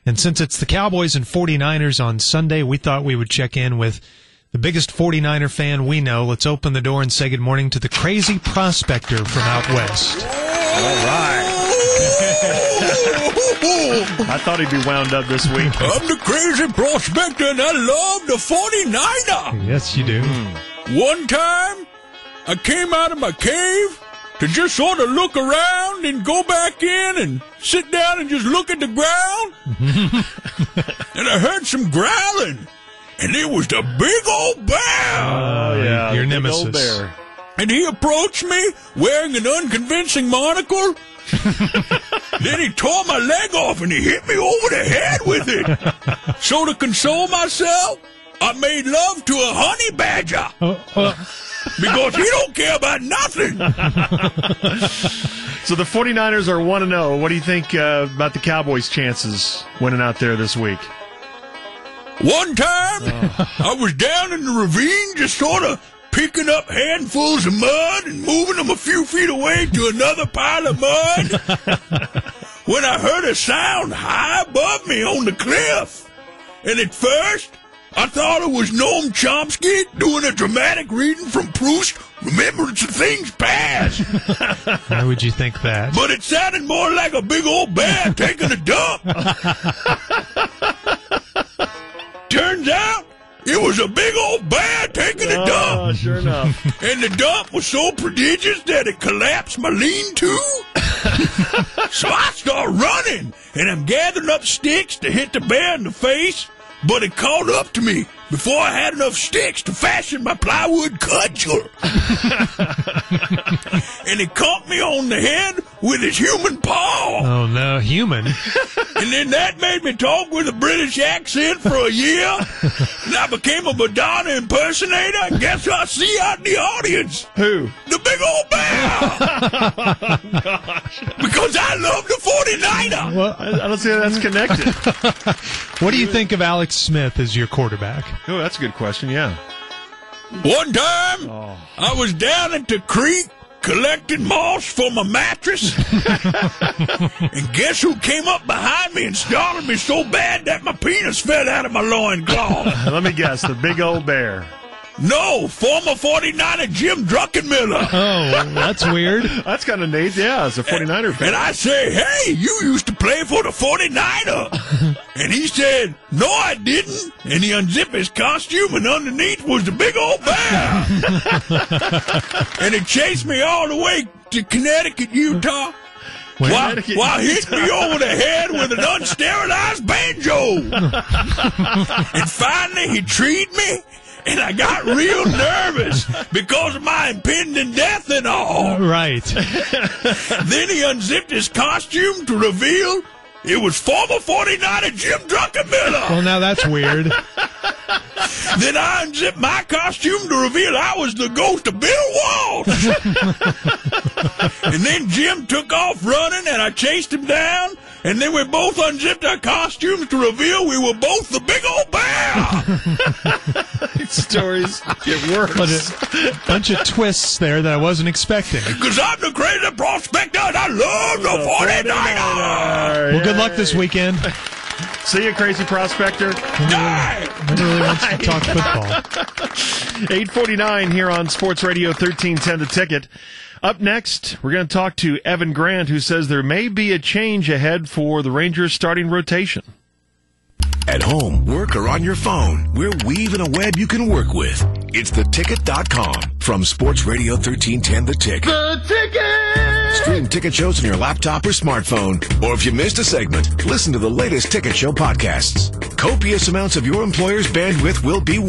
And since it's the Cowboys and 49ers on Sunday, we thought we would check in with the biggest 49er fan we know. Let's open the door and say good morning to the crazy prospector from out west. All right. I thought he'd be wound up this week. I'm the crazy prospector, and I love the 49er. Yes, you do. One time, I came out of my cave to just sort of look around and go back in and sit down and just look at the ground. And I heard some growling, and it was the big old bear. Oh, yeah. Your big nemesis. old bear. And he approached me wearing an unconvincing monocle. Then he tore my leg off and he hit me over the head with it. So to console myself, I made love to a honey badger. Because he don't care about nothing. So the 49ers are 1-0. What do you think about the Cowboys' chances winning out there this week? One time, I was down in the ravine just sort of picking up handfuls of mud and moving them a few feet away to another pile of mud when I heard a sound high above me on the cliff. And at first, I thought it was Noam Chomsky doing a dramatic reading from Proust, Remembrance of Things Past. Why would you think that? But it sounded more like a big old bear taking a dump. Turns out, it was a big old bear taking a dump. Oh, sure enough. And the dump was so prodigious that it collapsed my lean-to. So I start running, and I'm gathering up sticks to hit the bear in the face, but it caught up to me before I had enough sticks to fashion my plywood cudgel. And it caught me on the head with its human paw. Oh, no, human. And then that made me talk with a British accent for a year. And I became a Madonna impersonator. And guess who I see out in the audience? Who? The big old bear. Gosh. Because I love the 49er. Well, I don't see how that's connected. what do you think of Alex Smith as your quarterback? Oh, that's a good question, yeah. One time, I was down at the creek collecting moss for my mattress. And guess who came up behind me and startled me so bad that my penis fell out of my loincloth? Let me guess, the big old bear. No, former 49er Jim Druckenmiller. Oh, that's weird. That's kind of neat, yeah, as a 49er fan. And I say, hey, you used to play for the 49er. And he said, no, I didn't. And he unzipped his costume, and underneath was the big old bear. And it chased me all the way to Connecticut, Utah. While hit me over the head with an unsterilized banjo. And finally, he treed me. And I got real nervous because of my impending death and all. Right. Then he unzipped his costume to reveal it was former 49er Jim Druckenmiller. Well, now that's weird. Then I unzipped my costume to reveal I was the ghost of Bill Walsh. And then Jim took off running, and I chased him down. And then we both unzipped our costumes to reveal we were both the big old bear. These stories get worse. But a bunch of twists there that I wasn't expecting. Because I'm the crazy prospector, and I love the 49er. Well, good luck this weekend. See you, crazy prospector. Die! Never really wants to talk football. 8:49 here on Sports Radio 1310 The Ticket. Up next, we're going to talk to Evan Grant, who says there may be a change ahead for the Rangers' starting rotation. At home, work, or on your phone, we're weaving a web you can work with. It's theticket.com from Sports Radio 1310 The Ticket. The Ticket! Stream Ticket shows on your laptop or smartphone. Or if you missed a segment, listen to the latest Ticket Show podcasts. Copious amounts of your employer's bandwidth will be